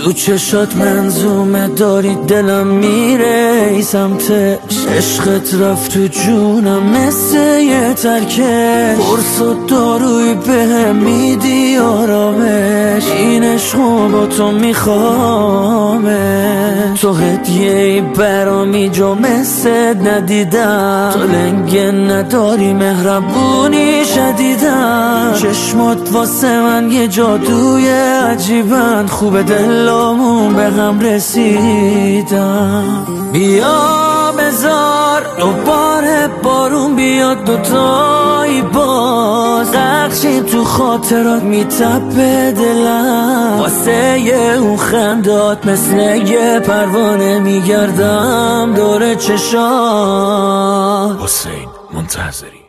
تو چشات منظومه داری دلم میره ای سمتش، عشقت رفت تو جونم مثل یه ترکش، قرص و داروی بهم میدی آرامش، این عشقو با تو میخوامه، تو هدیه‌ای برامی جو مثل ندیدم، تو لنگه نداری مهربونی شدیدم، چشمات واسه من یه جادوی عجیبن، خوب دلامون به هم رسیدن. بیا بذار دوباره بارون بیاد، دوتایی باز نقشیم تو خاطرات میتپه دلم، واسه اون خندات مثل یه پروانه میگردم دور چشات. حسین منتظری.